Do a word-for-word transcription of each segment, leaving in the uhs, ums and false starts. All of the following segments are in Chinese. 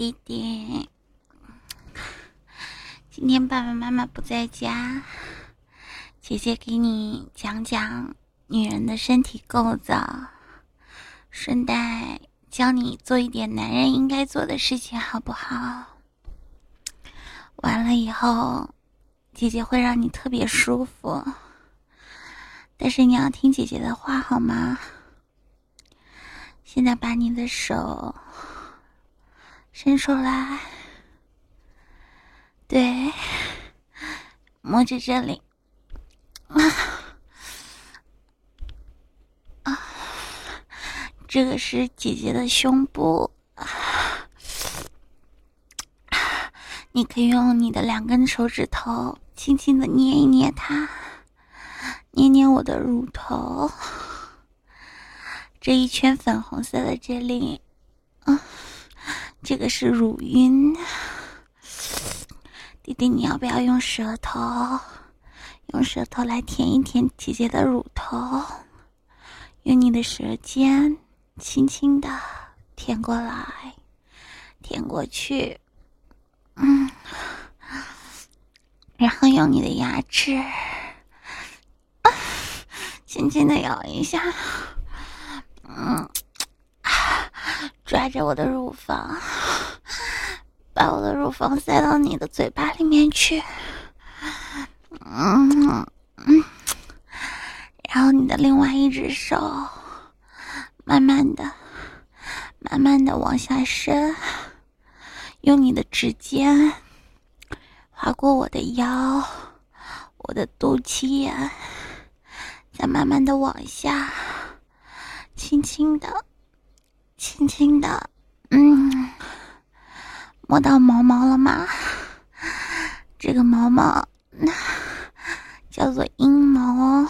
弟弟，今天爸爸妈妈不在家，姐姐给你讲讲女人的身体构造，顺带教你做一点男人应该做的事情，好不好？完了以后，姐姐会让你特别舒服，但是你要听姐姐的话，好吗？现在把你的手伸出来，对，摸着这里，啊啊，这个是姐姐的胸部，啊，你可以用你的两根手指头轻轻的捏一捏它，捏捏我的乳头，这一圈粉红色的这里，嗯，这个是乳晕。弟弟，你要不要用舌头用舌头来舔一舔姐姐的乳头，用你的舌尖轻轻的舔过来舔过去，嗯，然后用你的牙齿啊轻轻的咬一下，嗯，抓着我的乳房，把我的乳房塞到你的嘴巴里面去，嗯嗯，然后你的另外一只手慢慢的慢慢的往下伸，用你的指尖划过我的腰，我的肚脐眼，再慢慢的往下，轻轻的轻轻的，嗯，摸到毛毛了吗？这个毛毛叫做阴毛，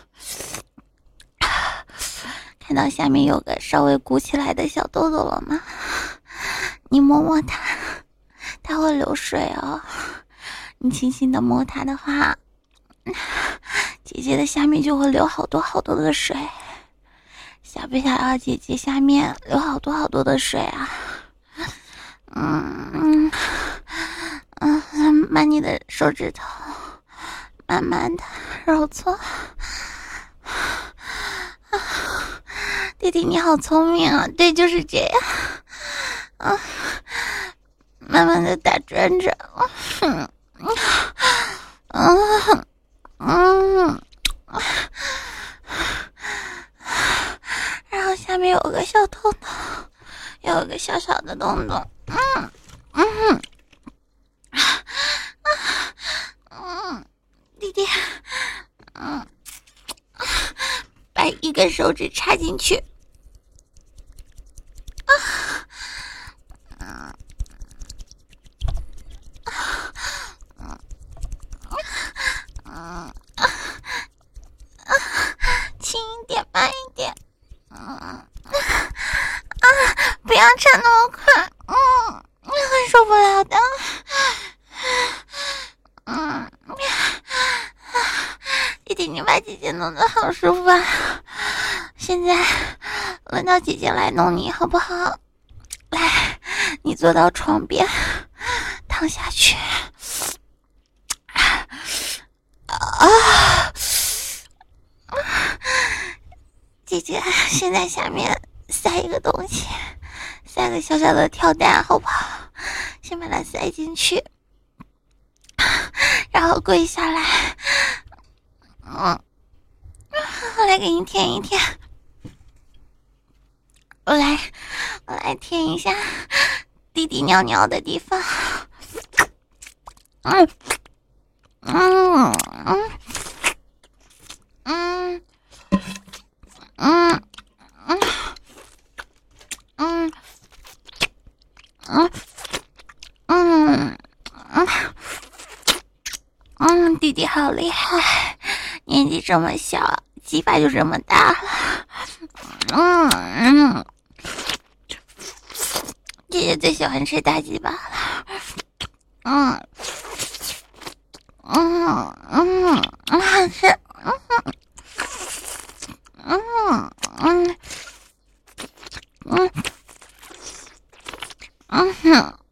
看到下面有个稍微鼓起来的小痘痘了吗？你摸摸它，它会流水哦。你轻轻的摸它的话，姐姐的下面就会流好多好多的水。想不想要姐姐下面流好多好多的水啊？嗯嗯嗯，把你的手指头慢慢的揉搓。弟弟你好聪明啊，对，就是这样。嗯，慢慢的打转转。嗯嗯嗯，然后下面有个小洞洞，有个小小的洞洞。嗯嗯嗯，弟弟，嗯，把一根手指插进去，啊，嗯嗯嗯啊，轻一点，慢一点，嗯啊，不要插那么快，嗯，很受不了的，嗯，弟弟，你把姐姐弄得好舒服啊！现在轮到姐姐来弄你，好不好？来，你坐到床边，躺下去。啊！姐姐，现在下面塞一个东西，塞个小小的跳蛋，好不好？先把它塞进去，然后跪下来。嗯，我来给你舔一舔，我来，我来舔一下弟弟尿尿的地方。嗯嗯嗯嗯嗯嗯嗯嗯嗯嗯嗯，弟弟好厉害，年纪这么小，鸡巴就这么大了。嗯嗯，姐姐最喜欢吃大鸡巴了。嗯嗯嗯嗯，是嗯嗯嗯嗯嗯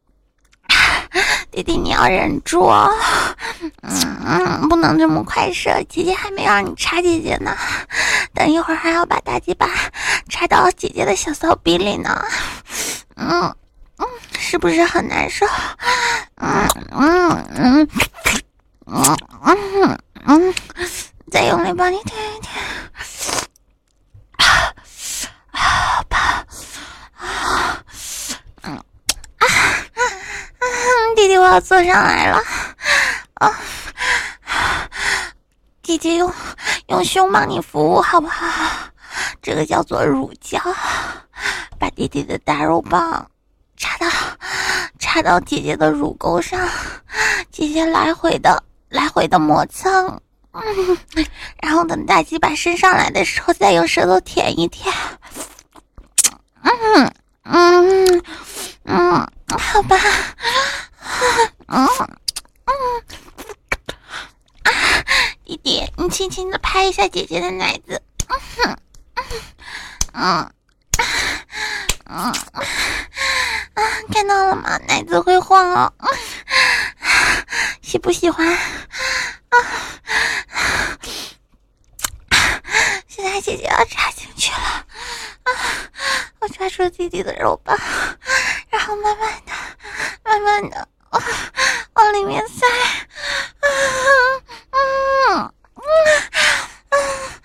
弟弟你要忍住哦，嗯嗯，不能这么快射，姐姐还没让你插姐姐呢，等一会儿还要把大鸡巴插到姐姐的小骚逼里呢，嗯嗯，是不是很难受？嗯嗯嗯嗯嗯嗯，再用力帮你舔一舔，啊啊吧啊嗯啊啊，弟弟我要坐上来了啊！姐姐用用胸帮你服务好不好？这个叫做乳胶，把弟弟的大肉棒插到插到姐姐的乳沟上，姐姐来回的来回的磨蹭，嗯，然后等大鸡巴伸上来的时候，再用舌头舔一舔，嗯嗯嗯，好吧，嗯嗯啊，弟弟，你轻轻的拍一下姐姐的奶子，嗯嗯嗯嗯啊，看到了吗？奶子会晃哦，嗯，喜不喜欢？啊，现在姐姐要插进去了，啊，我抓住弟弟的肉棒，然后慢慢的、慢慢的往往里面塞，啊，嗯嗯嗯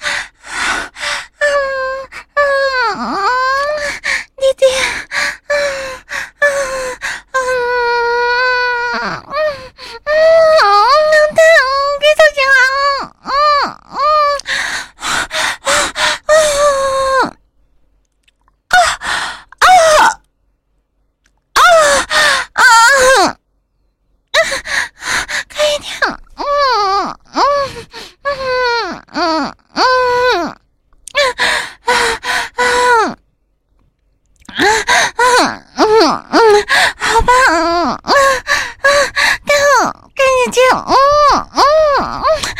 嗯嗯，弟弟，嗯嗯嗯嗯嗯嗯，别走进来，嗯嗯嗯啊啊啊啊！快一点，嗯嗯嗯嗯嗯。嗯嗯嗯嗯，好吧，嗯嗯嗯，干干姐姐，嗯嗯嗯